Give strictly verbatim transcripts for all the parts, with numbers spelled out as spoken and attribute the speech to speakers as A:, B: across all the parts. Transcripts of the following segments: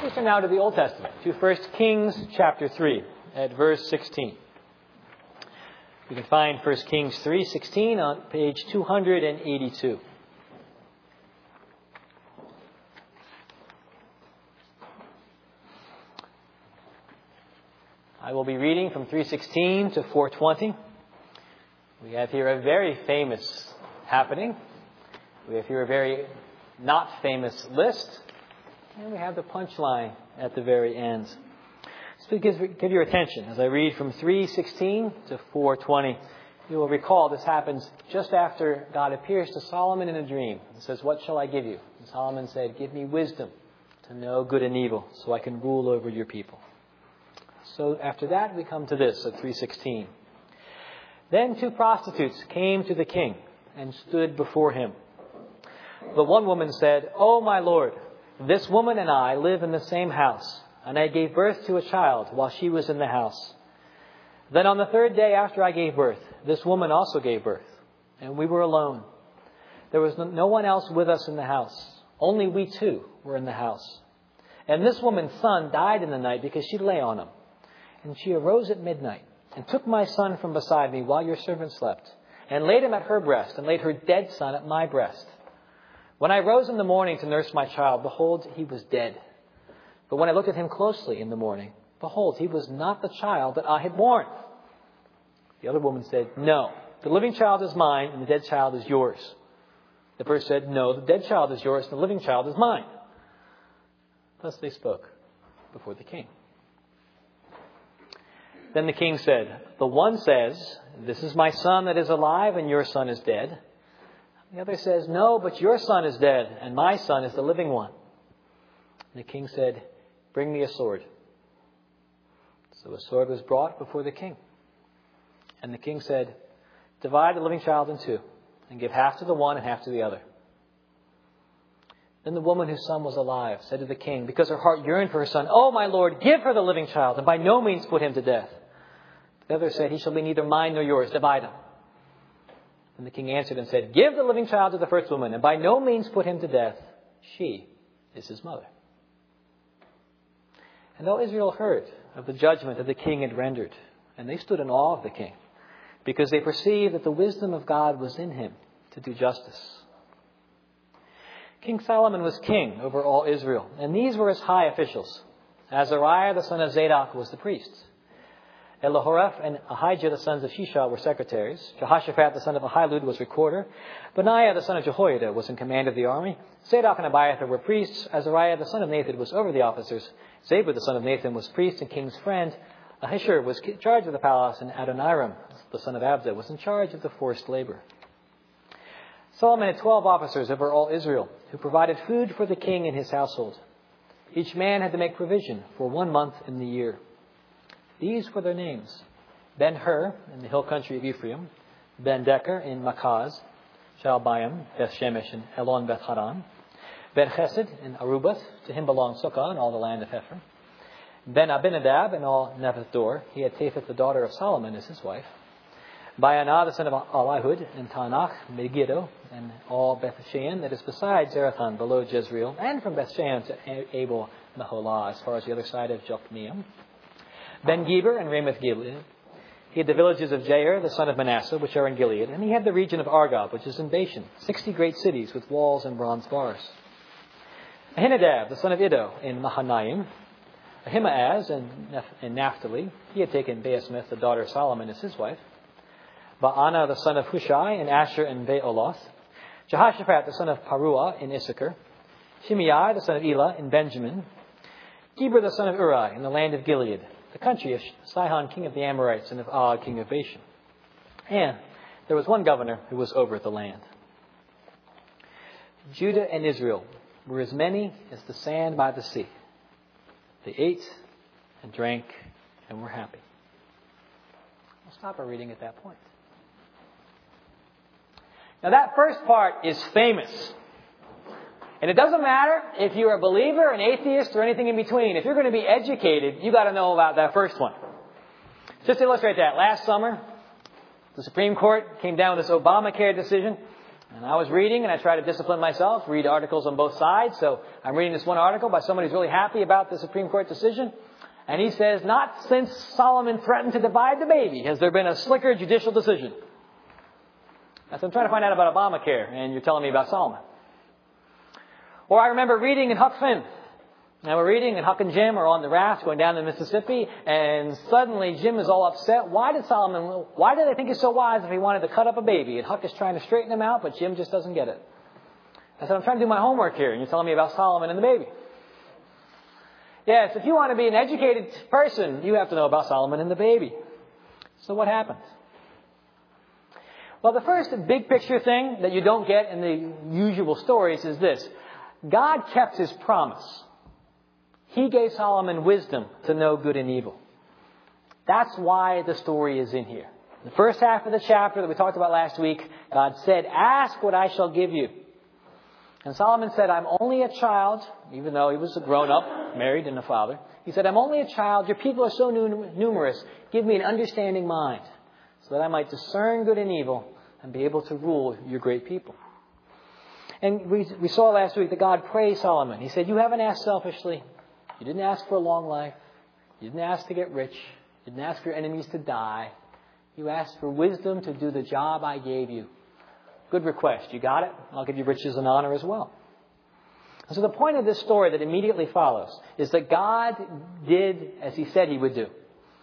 A: Let's turn now to the Old Testament, to First Kings chapter three, at verse sixteen. You can find First Kings three sixteen on page two hundred eighty-two. I will be reading from three sixteen to four twenty. We have here a very famous happening. We have here a very not famous list. And we have the punchline at the very end. So give, give your attention as I read from three sixteen to four twenty. You will recall this happens just after God appears to Solomon in a dream. He says, "What shall I give you?" And Solomon said, "Give me wisdom to know good and evil, so I can rule over your people." So after that, we come to this at three sixteen. Then two prostitutes came to the king and stood before him. The one woman said, "Oh, my lord, this woman and I live in the same house, and I gave birth to a child while she was in the house. Then on the third day after I gave birth, this woman also gave birth, and we were alone. There was no one else with us in the house. Only we two were in the house. And this woman's son died in the night because she lay on him. And she arose at midnight and took my son from beside me while your servant slept, and laid him at her breast, and laid her dead son at my breast. When I rose in the morning to nurse my child, behold, he was dead. But when I looked at him closely in the morning, behold, he was not the child that I had born." The other woman said, "No, the living child is mine, and the dead child is yours." The first said, "No, the dead child is yours, and the living child is mine." Thus they spoke before the king. Then the king said, "The one says, 'This is my son that is alive, and your son is dead.' The other says, 'No, but your son is dead, and my son is the living one.' And the king said, 'Bring me a sword.' So a sword was brought before the king. And the king said, 'Divide the living child in two, and give half to the one and half to the other.' Then the woman whose son was alive said to the king, because her heart yearned for her son, 'Oh, my lord, give her the living child, and by no means put him to death.' The other said, 'He shall be neither mine nor yours. Divide him.' And the king answered and said, 'Give the living child to the first woman, and by no means put him to death. She is his mother.' And all Israel heard of the judgment that the king had rendered, and they stood in awe of the king, because they perceived that the wisdom of God was in him to do justice. King Solomon was king over all Israel, and these were his high officials. Azariah the son of Zadok was the priest. Elihoreph and Ahijah the sons of Shishah were secretaries. Jehoshaphat the son of Ahilud was recorder. Benaiah the son of Jehoiada was in command of the army. Zadok and Abiathar were priests. Azariah the son of Nathan was over the officers. Zabud the son of Nathan was priest and king's friend. Ahishur was in charge of the palace, and Adoniram the son of Abda was in charge of the forced labor. Solomon had twelve officers over all Israel who provided food for the king and his household. Each man had to make provision for one month in the year. These were their names: Ben-Hur in the hill country of Ephraim, Ben-Decker in Makaz, Shalbaim, Beth-Shemesh, and Elon Beth-Haran, Ben-Chesed in Arubath, to him belonged Sukkah and all the land of Hepher, Ben-Abinadab and all Nebath-Dor. He had Tapheth the daughter of Solomon as his wife, Baanah the son of Elihud in Tanach, Megiddo, and all Beth-Shean that is beside Zarethan below Jezreel, and from Beth-Shean to Abel Meholah as far as the other side of Jokmeam. Ben-Geber and Ramoth Gilead. He had the villages of Jair, the son of Manasseh, which are in Gilead, and he had the region of Argob, which is in Bashan, sixty great cities with walls and bronze bars. Ahinadab, the son of Iddo, in Mahanaim. Ahimaaz in, Neph- in Naphtali. He had taken Baasmith, the daughter of Solomon, as his wife. Baanah, the son of Hushai, in Asher and Beoloth. Jehoshaphat, the son of Paruah, in Issachar. Shimei, the son of Elah, in Benjamin. Geber, the son of Uri, in the land of Gilead, the country of Sihon, king of the Amorites, and of Og, king of Bashan. And there was one governor who was over the land. Judah and Israel were as many as the sand by the sea. They ate and drank and were happy. I'll stop our reading at that point. Now that first part is famous. And it doesn't matter if you're a believer, an atheist, or anything in between. If you're going to be educated, you got to know about that first one. Just to illustrate that, last summer, the Supreme Court came down with this Obamacare decision. And I was reading, and I try to discipline myself, read articles on both sides. So I'm reading this one article by somebody who's really happy about the Supreme Court decision. And he says, not since Solomon threatened to divide the baby has there been a slicker judicial decision. That's what I'm trying to find out about Obamacare, and you're telling me about Solomon. Or I remember reading in Huck Finn. Now we're reading, and Huck and Jim are on the raft going down the Mississippi, and suddenly Jim is all upset. Why did Solomon, why did they think he's so wise if he wanted to cut up a baby? And Huck is trying to straighten him out, but Jim just doesn't get it. I said, I'm trying to do my homework here, and you're telling me about Solomon and the baby. Yes, if you want to be an educated person, you have to know about Solomon and the baby. So what happened? Well, the first big picture thing that you don't get in the usual stories is this. God kept His promise. He gave Solomon wisdom to know good and evil. That's why the story is in here. The first half of the chapter that we talked about last week, God said, ask what I shall give you. And Solomon said, I'm only a child, even though he was a grown-up, married and a father. He said, I'm only a child. Your people are so numerous. Give me an understanding mind so that I might discern good and evil and be able to rule your great people. And we, we saw last week that God praised Solomon. He said, you haven't asked selfishly. You didn't ask for a long life. You didn't ask to get rich. You didn't ask your enemies to die. You asked for wisdom to do the job I gave you. Good request. You got it? I'll give you riches and honor as well. So the point of this story that immediately follows is that God did as He said He would do.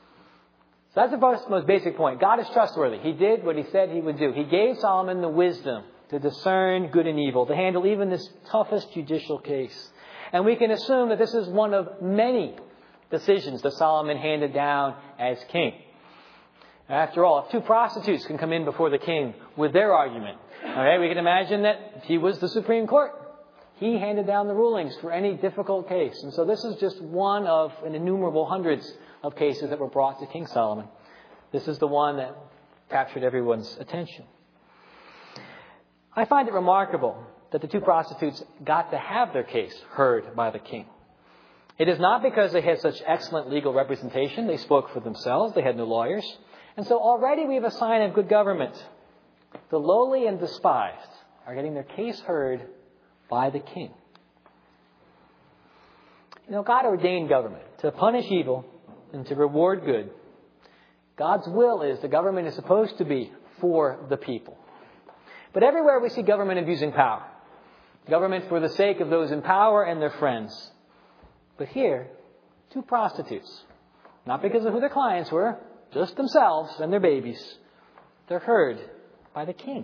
A: So that's the most, most basic point. God is trustworthy. He did what He said He would do. He gave Solomon the wisdom to discern good and evil, to handle even this toughest judicial case. And we can assume that this is one of many decisions that Solomon handed down as king. After all, if two prostitutes can come in before the king with their argument, all right, we can imagine that he was the Supreme Court. He handed down the rulings for any difficult case. And so this is just one of an innumerable hundreds of cases that were brought to King Solomon. This is the one that captured everyone's attention. I find it remarkable that the two prostitutes got to have their case heard by the king. It is not because they had such excellent legal representation. They spoke for themselves. They had no lawyers. And so already we have a sign of good government. The lowly and despised are getting their case heard by the king. You know, God ordained government to punish evil and to reward good. God's will is the government is supposed to be for the people. But everywhere we see government abusing power. Government for the sake of those in power and their friends. But here, two prostitutes, not because of who their clients were, just themselves and their babies, they're heard by the king.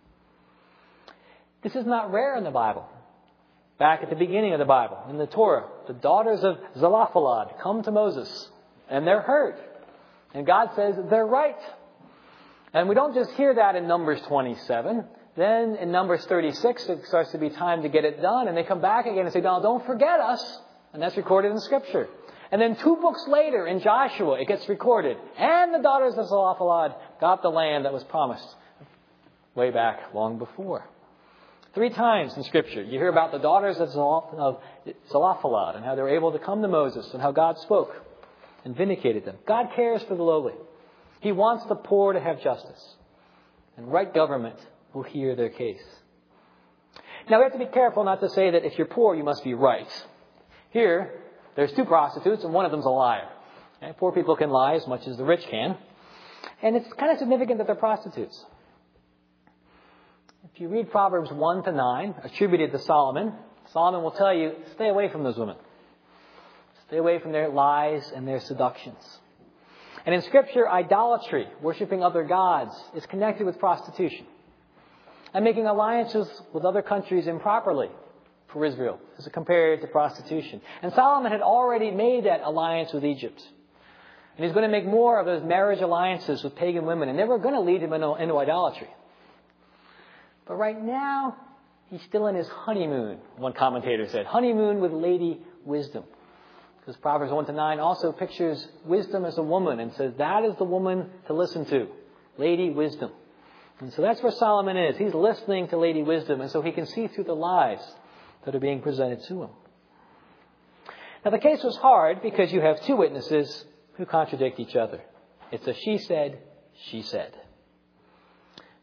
A: This is not rare in the Bible. Back at the beginning of the Bible, in the Torah, the daughters of Zelophehad come to Moses, and they're heard. And God says they're right. And we don't just hear that in Numbers twenty-seven. Then in Numbers thirty-six, it starts to be time to get it done. And they come back again and say, no, don't forget us. And that's recorded in Scripture. And then two books later in Joshua, it gets recorded. And the daughters of Zelophehad got the land that was promised way back long before. Three times in Scripture, you hear about the daughters of Zelophehad and how they were able to come to Moses and how God spoke and vindicated them. God cares for the lowly. He wants the poor to have justice. And right government will hear their case. Now, we have to be careful not to say that if you're poor, you must be right. Here, there's two prostitutes, and one of them's a liar. Okay? Poor people can lie as much as the rich can. And it's kind of significant that they're prostitutes. If you read Proverbs one to nine, attributed to Solomon, Solomon will tell you, stay away from those women. Stay away from their lies and their seductions. And in Scripture, idolatry, worshiping other gods, is connected with prostitution. And making alliances with other countries improperly for Israel is compared to prostitution. And Solomon had already made that alliance with Egypt. And he's going to make more of those marriage alliances with pagan women. And they were going to lead him into, into idolatry. But right now, he's still in his honeymoon, one commentator said. Honeymoon with Lady Wisdom. Because Proverbs one to nine also pictures wisdom as a woman and says that is the woman to listen to. Lady Wisdom. And so that's where Solomon is. He's listening to Lady Wisdom, and so he can see through the lies that are being presented to him. Now, the case was hard because you have two witnesses who contradict each other. It's a she said, she said.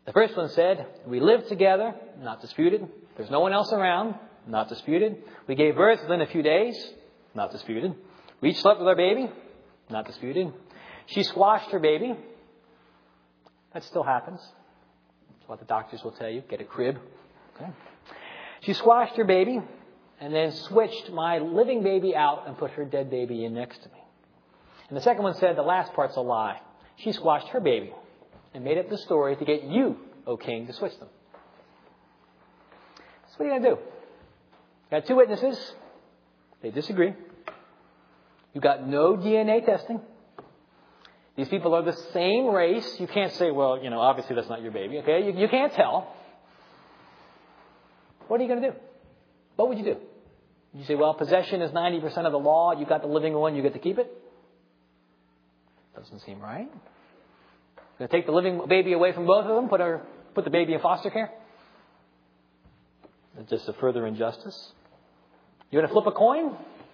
A: The first one said, we lived together, not disputed. There's no one else around, not disputed. We gave birth within a few days, not disputed. We each slept with our baby, not disputed. She squashed her baby. That still happens. That's what the doctors will tell you. Get a crib. Okay. She squashed her baby and then switched my living baby out and put her dead baby in next to me. And the second one said the last part's a lie. She squashed her baby and made up the story to get you, O king, to switch them. So what are you going to do? Got two witnesses. They disagree. You've got no D N A testing. These people are the same race. You can't say, well, you know, obviously that's not your baby. Okay, you, you can't tell. What are you going to do? What would you do? You say, well, possession is ninety percent of the law. You got the living one. You get to keep it. Doesn't seem right. Going to take the living baby away from both of them, put her, put the baby in foster care? It's just a further injustice. You going to flip a coin?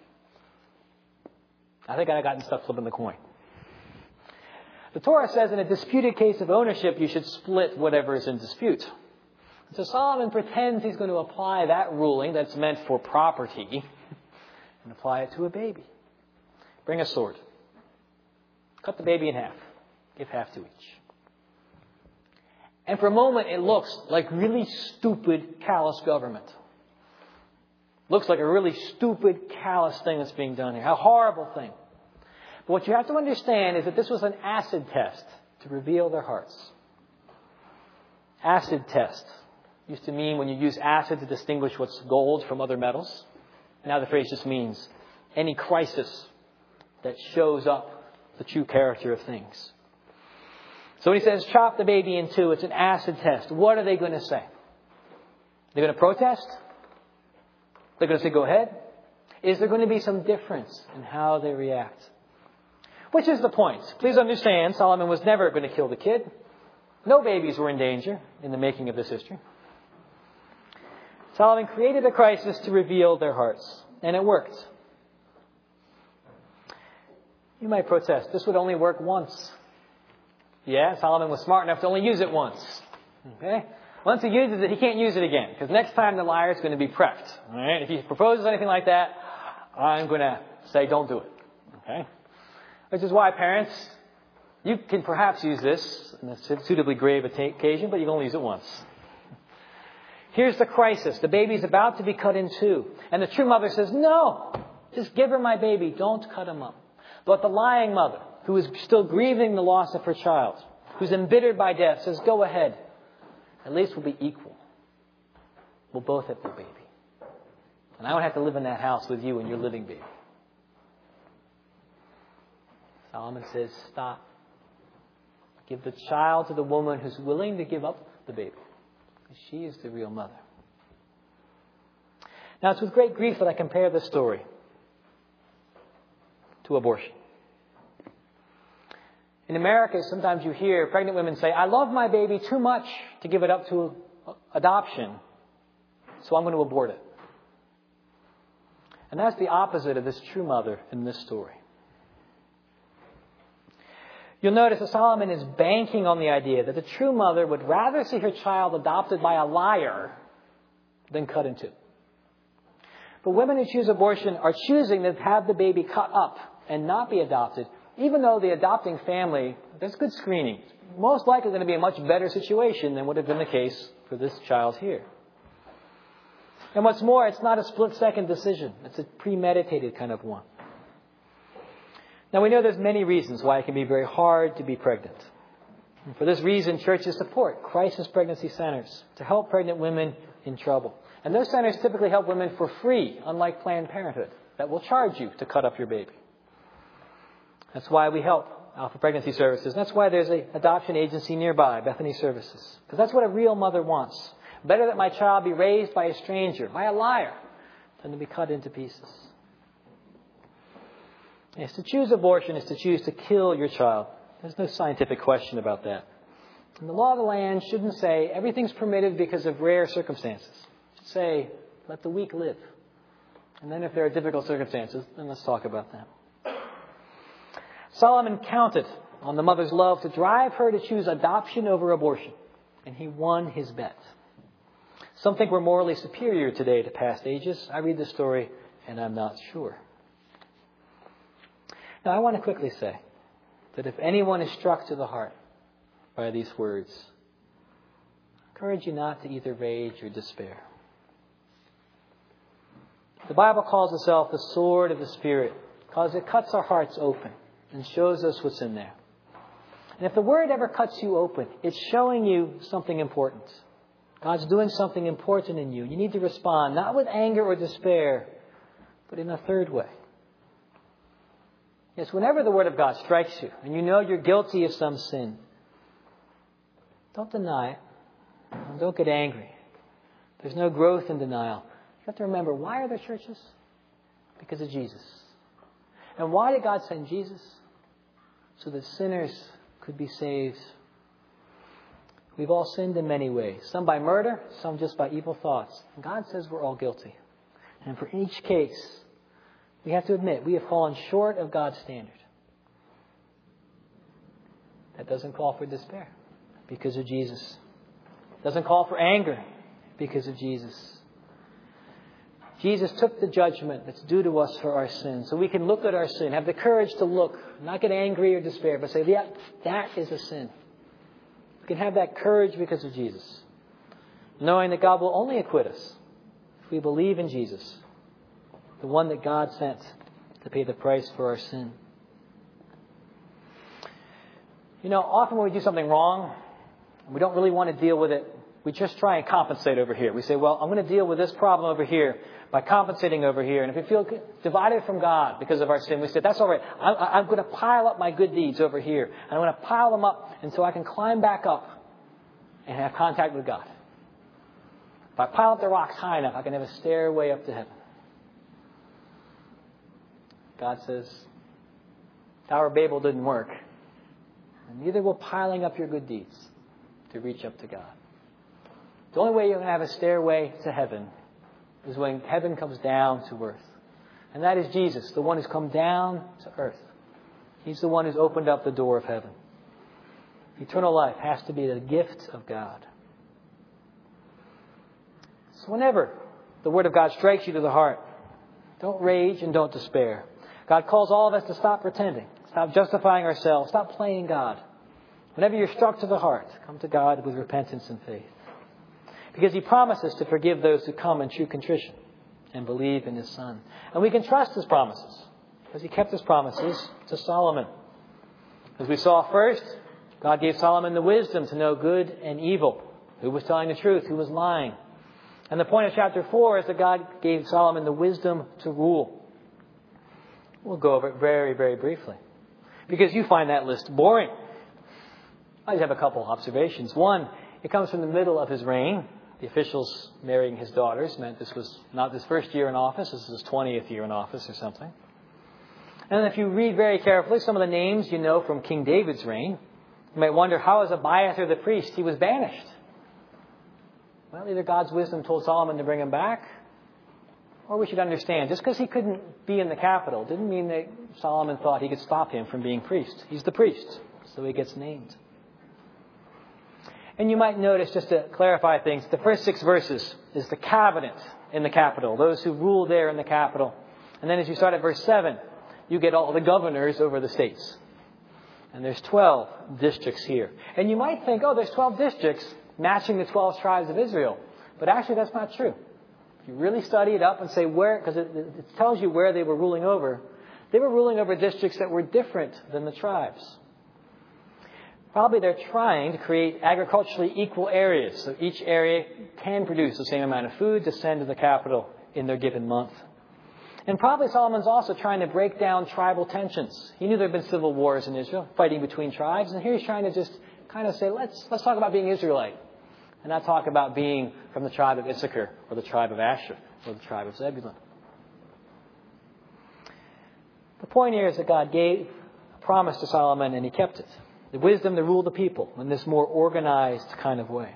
A: I think I got stuck flipping the coin. The Torah says in a disputed case of ownership, you should split whatever is in dispute. So Solomon pretends he's going to apply that ruling that's meant for property and apply it to a baby. Bring a sword. Cut the baby in half. Give half to each. And for a moment, it looks like really stupid, callous government. Looks like a really stupid, callous thing that's being done here. A horrible thing. But what you have to understand is that this was an acid test to reveal their hearts. Acid test used to mean when you use acid to distinguish what's gold from other metals. Now the phrase just means any crisis that shows up the true character of things. So when he says chop the baby in two, it's an acid test. What are they going to say? They're going to protest? They're going to say go ahead? Is there going to be some difference in how they react? Which is the point. Please understand, Solomon was never going to kill the kid. No babies were in danger in the making of this history. Solomon created a crisis to reveal their hearts. And it worked. You might protest. This would only work once. Yeah, Solomon was smart enough to only use it once. Okay? Once he uses it, he can't use it again. Because next time the liar is going to be prepped. All right? If he proposes anything like that, I'm going to say don't do it. Okay? Which is why, parents, you can perhaps use this on a suitably grave occasion, but you can only use it once. Here's the crisis. The baby's about to be cut in two. And the true mother says, no, just give her my baby. Don't cut him up. But the lying mother, who is still grieving the loss of her child, who's embittered by death, says, go ahead. At least we'll be equal. We'll both have the baby. And I won't have to live in that house with you and your living baby. Solomon says, stop. Give the child to the woman who's willing to give up the baby. Because she is the real mother. Now, it's with great grief that I compare this story to abortion. In America, sometimes you hear pregnant women say, I love my baby too much to give it up to adoption, so I'm going to abort it. And that's the opposite of this true mother in this story. You'll notice that Solomon is banking on the idea that the true mother would rather see her child adopted by a liar than cut in two. But women who choose abortion are choosing to have the baby cut up and not be adopted, even though the adopting family, there's good screening, most likely going to be a much better situation than would have been the case for this child here. And what's more, it's not a split-second decision. It's a premeditated kind of one. Now, we know there's many reasons why it can be very hard to be pregnant. And for this reason, churches support crisis pregnancy centers to help pregnant women in trouble. And those centers typically help women for free, unlike Planned Parenthood, that will charge you to cut up your baby. That's why we help Alpha Pregnancy Services. And that's why there's an adoption agency nearby, Bethany Services. Because that's what a real mother wants. Better that my child be raised by a stranger, by a liar, than to be cut into pieces. Yes, to choose abortion is to choose to kill your child. There's no scientific question about that. And the law of the land shouldn't say everything's permitted because of rare circumstances. It should say, let the weak live. And then if there are difficult circumstances, then let's talk about them. Solomon counted on the mother's love to drive her to choose adoption over abortion. And he won his bet. Some think we're morally superior today to past ages. I read the story and I'm not sure. Now I want to quickly say that if anyone is struck to the heart by these words, I encourage you not to either rage or despair. The Bible calls itself the sword of the Spirit because it cuts our hearts open and shows us what's in there. And if the Word ever cuts you open, it's showing you something important. God's doing something important in you. You need to respond, not with anger or despair, but in a third way. Yes, whenever the Word of God strikes you and you know you're guilty of some sin, don't deny it. And don't get angry. There's no growth in denial. You have to remember, why are there churches? Because of Jesus. And why did God send Jesus? So that sinners could be saved. We've all sinned in many ways. Some by murder, some just by evil thoughts. And God says we're all guilty. And for each case, we have to admit we have fallen short of God's standard. That doesn't call for despair because of Jesus. It doesn't call for anger because of Jesus. Jesus took the judgment that's due to us for our sin. So we can look at our sin, have the courage to look, not get angry or despair, but say, yeah, that is a sin. We can have that courage because of Jesus. Knowing that God will only acquit us if we believe in Jesus, the one that God sent to pay the price for our sin. You know, often when we do something wrong, we don't really want to deal with it. We just try and compensate over here. We say, well, I'm going to deal with this problem over here by compensating over here. And if we feel divided from God because of our sin, we say, that's all right. I'm, I'm going to pile up my good deeds over here. And I'm going to pile them up until I can climb back up and have contact with God. If I pile up the rocks high enough, I can have a stairway up to heaven. God says, Tower of Babel didn't work. And neither will piling up your good deeds to reach up to God. The only way you're going to have a stairway to heaven is when heaven comes down to earth. And that is Jesus, the one who's come down to earth. He's the one who's opened up the door of heaven. Eternal life has to be the gift of God. So whenever the Word of God strikes you to the heart, don't rage and don't despair. God calls all of us to stop pretending, stop justifying ourselves, stop playing God. Whenever you're struck to the heart, come to God with repentance and faith. Because He promises to forgive those who come in true contrition and believe in His Son. And we can trust His promises because He kept His promises to Solomon. As we saw first, God gave Solomon the wisdom to know good and evil. Who was telling the truth? Who was lying? And the point of chapter four is that God gave Solomon the wisdom to rule. We'll go over it very, very briefly. Because you find that list boring. I just have a couple observations. One, it comes from the middle of his reign. The officials marrying his daughters meant this was not his first year in office. This was his twentieth year in office or something. And if you read very carefully some of the names you know from King David's reign, you might wonder, how is Abiathar the priest? He was banished. Well, either God's wisdom told Solomon to bring him back, or we should understand, just because he couldn't be in the capital didn't mean that Solomon thought he could stop him from being priest. He's the priest, so he gets named. And you might notice, just to clarify things, the first six verses is the cabinet in the capital, those who rule there in the capital. And then as you start at verse seven, you get all the governors over the states. And there's twelve districts here. And you might think, oh, there's twelve districts matching the twelve tribes of Israel. But actually, that's not true. If you really study it up and say where, because it, it tells you where they were ruling over, they were ruling over districts that were different than the tribes. Probably they're trying to create agriculturally equal areas. So each area can produce the same amount of food to send to the capital in their given month. And probably Solomon's also trying to break down tribal tensions. He knew there had been civil wars in Israel, fighting between tribes. And here he's trying to just kind of say, let's let's talk about being Israelite. And not talk about being from the tribe of Issachar or the tribe of Asher or the tribe of Zebulun. The point here is that God gave a promise to Solomon and he kept it. The wisdom to rule the people in this more organized kind of way.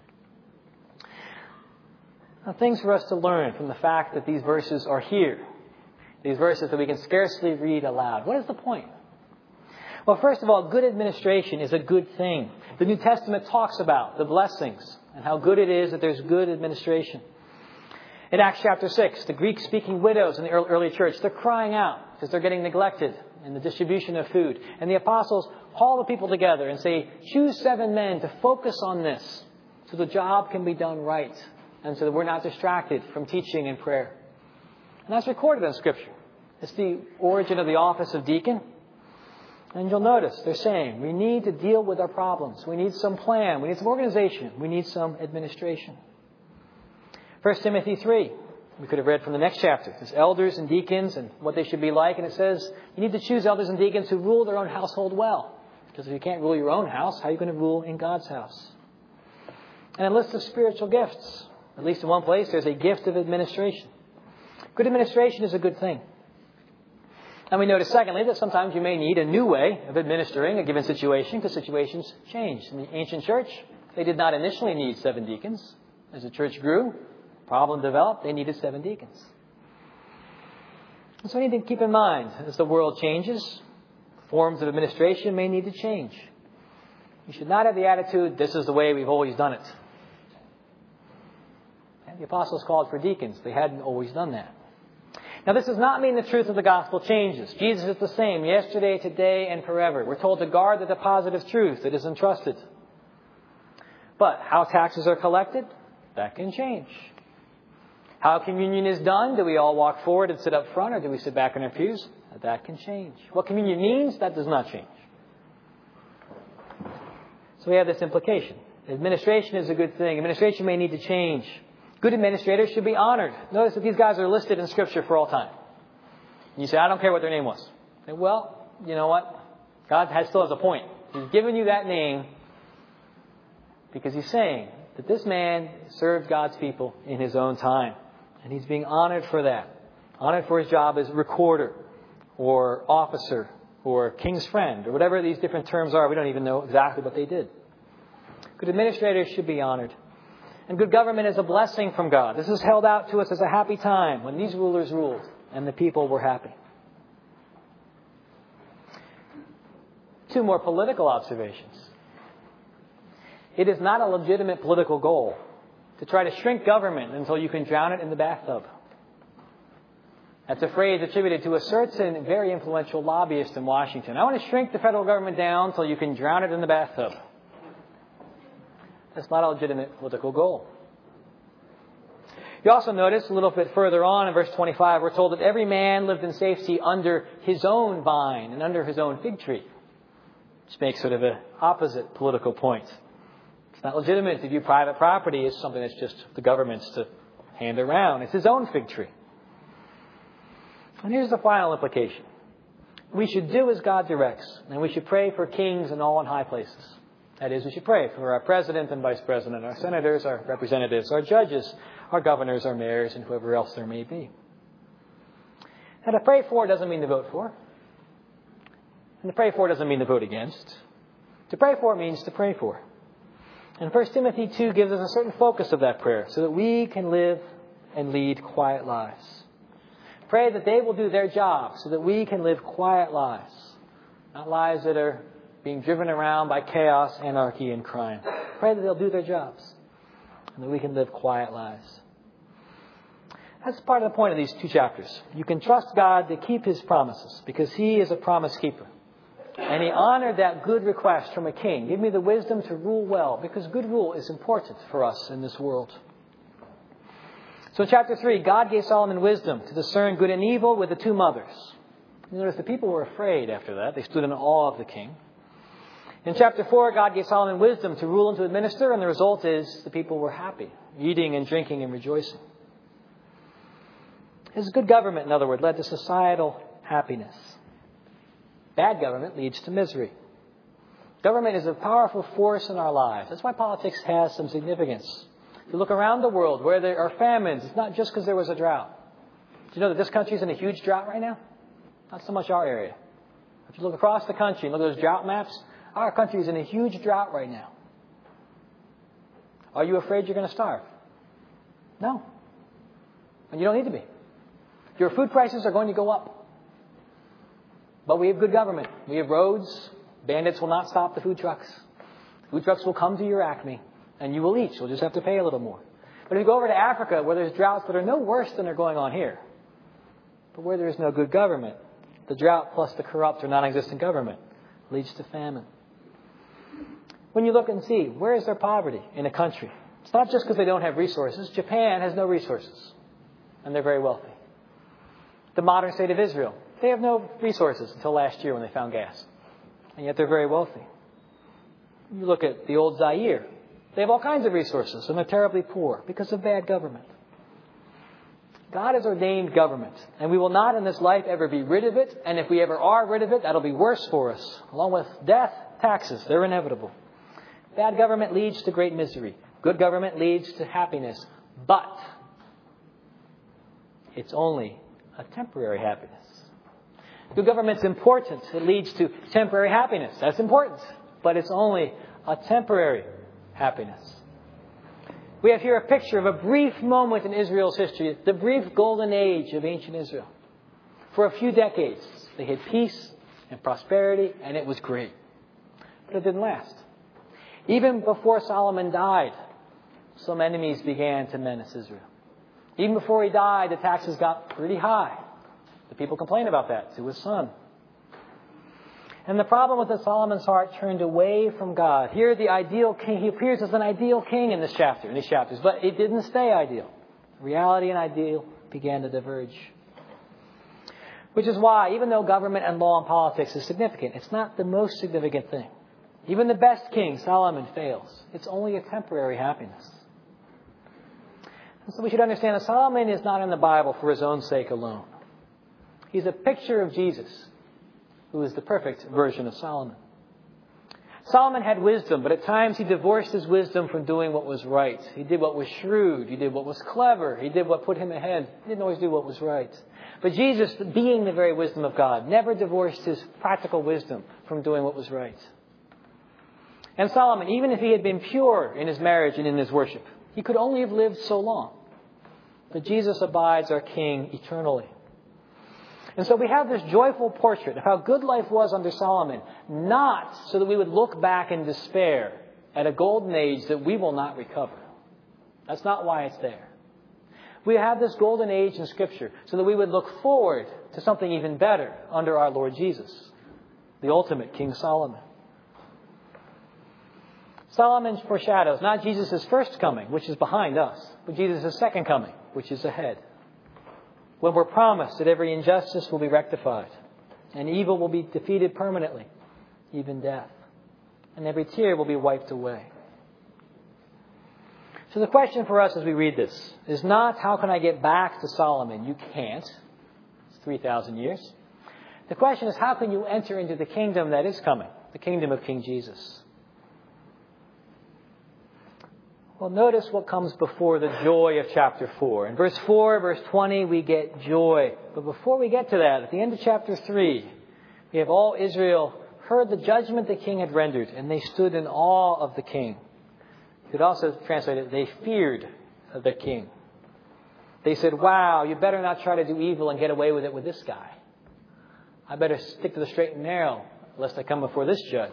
A: Now, things for us to learn from the fact that these verses are here. These verses that we can scarcely read aloud. What is the point? Well, first of all, good administration is a good thing. The New Testament talks about the blessings and how good it is that there's good administration. In Acts chapter six, the Greek-speaking widows in the early church, they're crying out because they're getting neglected in the distribution of food. And the apostles call the people together and say, choose seven men to focus on this so the job can be done right and so that we're not distracted from teaching and prayer. And that's recorded in Scripture. It's the origin of the office of deacon. And you'll notice they're saying we need to deal with our problems. We need some plan. We need some organization. We need some administration. First Timothy three, we could have read from the next chapter. There's elders and deacons and what they should be like. And it says you need to choose elders and deacons who rule their own household well. Because if you can't rule your own house, how are you going to rule in God's house? And a list of spiritual gifts. At least in one place, there's a gift of administration. Good administration is a good thing. And we notice, secondly, that sometimes you may need a new way of administering a given situation because situations change. In the ancient church, they did not initially need seven deacons. As the church grew, problem developed, they needed seven deacons. And so we need to keep in mind, as the world changes, forms of administration may need to change. You should not have the attitude, this is the way we've always done it. And the apostles called for deacons. They hadn't always done that. Now, this does not mean the truth of the gospel changes. Jesus is the same yesterday, today, and forever. We're told to guard the deposit of truth that is entrusted. But how taxes are collected, that can change. How communion is done, do we all walk forward and sit up front, or do we sit back in our pews? That can change. What communion means, that does not change. So we have this implication. Administration is a good thing. Administration may need to change. Good administrators should be honored. Notice that these guys are listed in Scripture for all time. And you say, I don't care what their name was. Say, well, you know what? God has, still has a point. He's given you that name because He's saying that this man served God's people in his own time. And he's being honored for that. Honored for his job as recorder or officer or king's friend or whatever these different terms are. We don't even know exactly what they did. Good administrators should be honored. And good government is a blessing from God. This is held out to us as a happy time when these rulers ruled and the people were happy. Two more political observations. It is not a legitimate political goal to try to shrink government until you can drown it in the bathtub. That's a phrase attributed to a certain very influential lobbyist in Washington. I want to shrink the federal government down until you can drown it in the bathtub. That's not a legitimate political goal. You also notice a little bit further on in verse twenty-five, we're told that every man lived in safety under his own vine and under his own fig tree. Which makes sort of an opposite political point. It's not legitimate to view private property as something that's just the government's to hand around. It's his own fig tree. And here's the final implication. We should do as God directs, and we should pray for kings and all in high places. That is, we should pray for our president and vice president, our senators, our representatives, our judges, our governors, our mayors, and whoever else there may be. And to pray for doesn't mean to vote for. And to pray for doesn't mean to vote against. To pray for means to pray for. And First Timothy two gives us a certain focus of that prayer so that we can live and lead quiet lives. Pray that they will do their job so that we can live quiet lives. Not lives that are being driven around by chaos, anarchy, and crime. Pray that they'll do their jobs and that we can live quiet lives. That's part of the point of these two chapters. You can trust God to keep His promises because He is a promise keeper. And He honored that good request from a king. Give me the wisdom to rule well because good rule is important for us in this world. So in chapter three, God gave Solomon wisdom to discern good and evil with the two mothers. You notice the people were afraid after that. They stood in awe of the king. In chapter four, God gave Solomon wisdom to rule and to administer, and the result is the people were happy, eating and drinking and rejoicing. His good government, in other words, led to societal happiness. Bad government leads to misery. Government is a powerful force in our lives. That's why politics has some significance. If you look around the world where there are famines, it's not just because there was a drought. Do you know that this country is in a huge drought right now? Not so much our area. If you look across the country and look at those drought maps, our country is in a huge drought right now. Are you afraid you're going to starve? No. And you don't need to be. Your food prices are going to go up. But we have good government. We have roads. Bandits will not stop the food trucks. Food trucks will come to your Acme, and you will eat. You'll just have to pay a little more. But if you go over to Africa, where there's droughts that are no worse than are going on here, but where there is no good government, the drought plus the corrupt or non-existent government leads to famine. When you look and see, where is there poverty in a country? It's not just because they don't have resources. Japan has no resources, and they're very wealthy. The modern state of Israel, they have no resources until last year when they found gas, and yet they're very wealthy. You look at the old Zaire. They have all kinds of resources, and they're terribly poor because of bad government. God has ordained government, and we will not in this life ever be rid of it, and if we ever are rid of it, that'll be worse for us. Along with death, taxes, they're inevitable. Bad government leads to great misery. Good government leads to happiness. But it's only a temporary happiness. Good government's important. It leads to temporary happiness. That's important. But it's only a temporary happiness. We have here a picture of a brief moment in Israel's history, the brief golden age of ancient Israel. For a few decades, they had peace and prosperity, and it was great. But it didn't last. Even before Solomon died, some enemies began to menace Israel. Even before he died, the taxes got pretty high. The people complained about that to his son. And the problem was that Solomon's heart turned away from God. Here, the ideal king, he appears as an ideal king in this chapter, in these chapters, but it didn't stay ideal. Reality and ideal began to diverge. Which is why, even though government and law and politics is significant, it's not the most significant thing. Even the best king, Solomon, fails. It's only a temporary happiness. And so we should understand that Solomon is not in the Bible for his own sake alone. He's a picture of Jesus, who is the perfect version of Solomon. Solomon had wisdom, but at times he divorced his wisdom from doing what was right. He did what was shrewd. He did what was clever. He did what put him ahead. He didn't always do what was right. But Jesus, being the very wisdom of God, never divorced his practical wisdom from doing what was right. And Solomon, even if he had been pure in his marriage and in his worship, he could only have lived so long. But Jesus abides our King eternally. And so we have this joyful portrait of how good life was under Solomon, not so that we would look back in despair at a golden age that we will not recover. That's not why it's there. We have this golden age in Scripture so that we would look forward to something even better under our Lord Jesus, the ultimate King Solomon. Solomon foreshadows not Jesus' first coming, which is behind us, but Jesus' second coming, which is ahead. When we're promised that every injustice will be rectified and evil will be defeated permanently, even death, and every tear will be wiped away. So the question for us as we read this is not how can I get back to Solomon? You can't. It's three thousand years. The question is how can you enter into the kingdom that is coming, the kingdom of King Jesus? Well, notice what comes before the joy of chapter four. In verse four, verse twenty, we get joy. But before we get to that, at the end of chapter three, we have all Israel heard the judgment the king had rendered, and they stood in awe of the king. You could also translate it, they feared the king. They said, wow, you better not try to do evil and get away with it with this guy. I better stick to the straight and narrow, lest I come before this judge.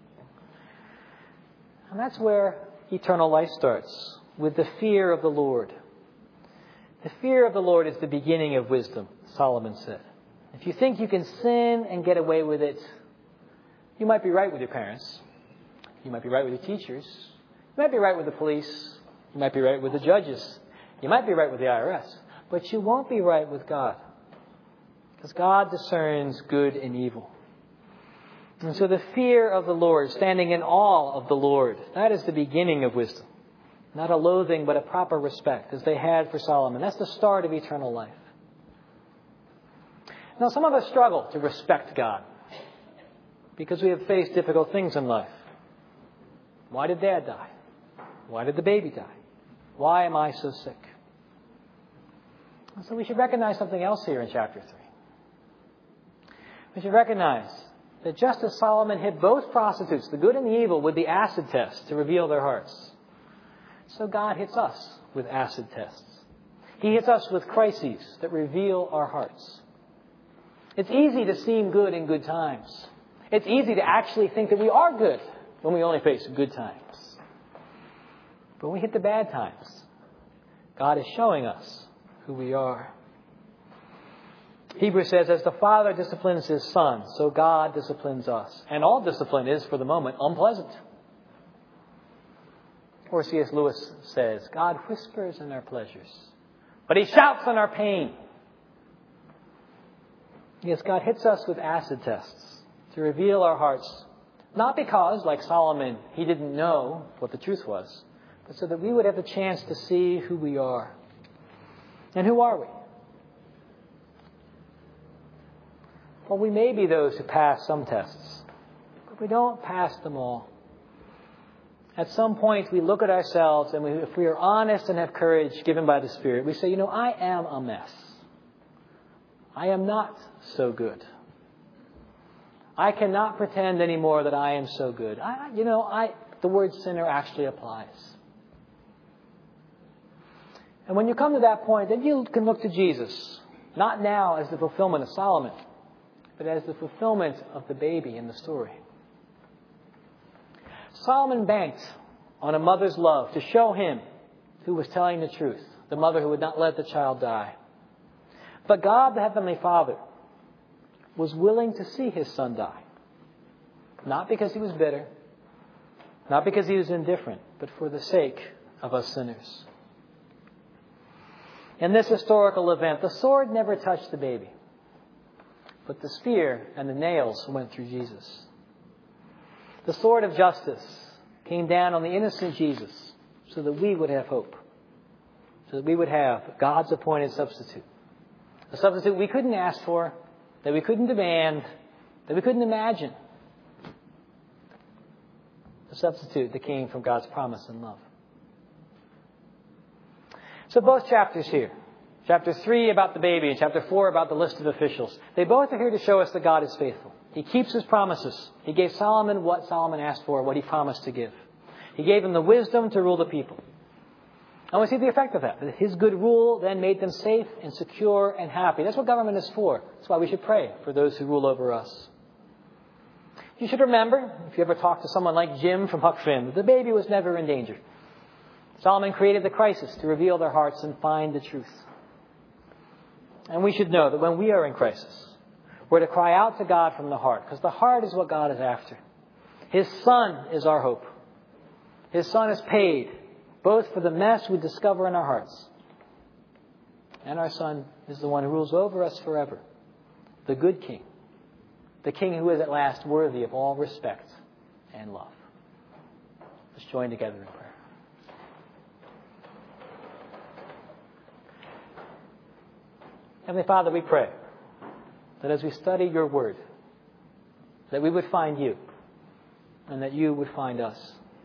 A: And that's where eternal life starts, with the fear of the Lord. The fear of the Lord is the beginning of wisdom, Solomon said. If you think you can sin and get away with it, you might be right with your parents. You might be right with your teachers. You might be right with the police. You might be right with the judges. You might be right with the I R S. But you won't be right with God, because God discerns good and evil. And so the fear of the Lord, standing in awe of the Lord, that is the beginning of wisdom. Not a loathing, but a proper respect, as they had for Solomon. That's the start of eternal life. Now, some of us struggle to respect God because we have faced difficult things in life. Why did Dad die? Why did the baby die? Why am I so sick? And so we should recognize something else here in chapter three. We should recognize that just as Solomon hit both prostitutes, the good and the evil, with the acid test to reveal their hearts, so God hits us with acid tests. He hits us with crises that reveal our hearts. It's easy to seem good in good times. It's easy to actually think that we are good when we only face good times. But when we hit the bad times, God is showing us who we are. Hebrews says, as the Father disciplines His Son, so God disciplines us. And all discipline is, for the moment, unpleasant. Or C S Lewis says, God whispers in our pleasures, but He shouts in our pain. Yes, God hits us with acid tests to reveal our hearts. Not because, like Solomon, he didn't know what the truth was, but so that we would have the chance to see who we are. And who are we? Well, we may be those who pass some tests, but we don't pass them all. At some point, we look at ourselves, and we, if we are honest and have courage given by the Spirit, we say, you know, I am a mess. I am not so good. I cannot pretend anymore that I am so good. I, you know, I, the word sinner actually applies. And when you come to that point, then you can look to Jesus, not now as the fulfillment of Solomon, but as the fulfillment of the baby in the story. Solomon banked on a mother's love to show him who was telling the truth, the mother who would not let the child die. But God, the Heavenly Father, was willing to see His Son die. Not because He was bitter, not because He was indifferent, but for the sake of us sinners. In this historical event, the sword never touched the baby, but the spear and the nails went through Jesus. The sword of justice came down on the innocent Jesus so that we would have hope, so that we would have God's appointed substitute. A substitute we couldn't ask for, that we couldn't demand, that we couldn't imagine. A substitute that came from God's promise and love. So both chapters here, chapter three about the baby and chapter four about the list of officials, they both are here to show us that God is faithful. He keeps His promises. He gave Solomon what Solomon asked for, what he promised to give. He gave him the wisdom to rule the people. And we see the effect of that. His good rule then made them safe and secure and happy. That's what government is for. That's why we should pray for those who rule over us. You should remember, if you ever talk to someone like Jim from Huck Finn, that the baby was never in danger. Solomon created the crisis to reveal their hearts and find the truth. And we should know that when we are in crisis, we're to cry out to God from the heart, because the heart is what God is after. His Son is our hope. His Son is paid both for the mess we discover in our hearts, and our Son is the one who rules over us forever, the good King, the King who is at last worthy of all respect and love. Let's join together in prayer. Heavenly Father, we pray that as we study your word, that we would find you and that you would find us.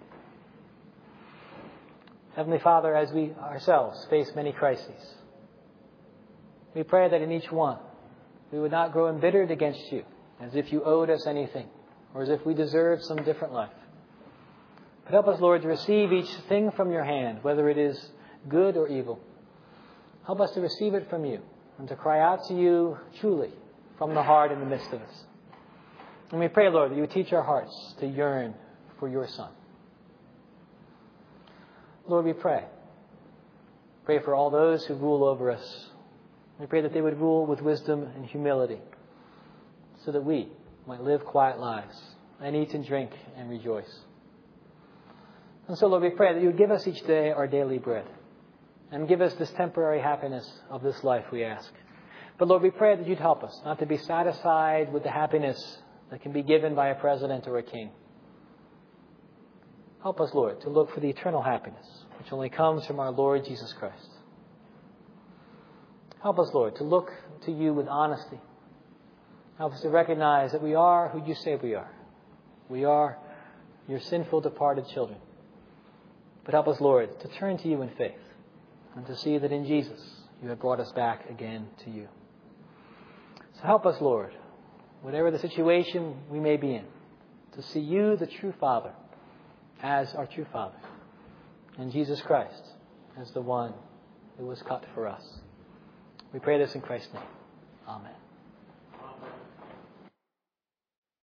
A: Heavenly Father, as we ourselves face many crises, we pray that in each one we would not grow embittered against you as if you owed us anything or as if we deserved some different life. But help us, Lord, to receive each thing from your hand, whether it is good or evil. Help us to receive it from you and to cry out to you truly from the heart in the midst of us. And we pray, Lord, that you would teach our hearts to yearn for your Son. Lord, we pray. Pray for all those who rule over us. We pray that they would rule with wisdom and humility so that we might live quiet lives and eat and drink and rejoice. And so, Lord, we pray that you would give us each day our daily bread and give us this temporary happiness of this life, we ask. But, Lord, we pray that you'd help us not to be satisfied with the happiness that can be given by a president or a king. Help us, Lord, to look for the eternal happiness which only comes from our Lord Jesus Christ. Help us, Lord, to look to you with honesty. Help us to recognize that we are who you say we are. We are your sinful, departed children. But help us, Lord, to turn to you in faith and to see that in Jesus you have brought us back again to you. So help us, Lord, whatever the situation we may be in, to see you, the true Father, as our true Father, and Jesus Christ as the one who was cut for us. We pray this in Christ's name. Amen.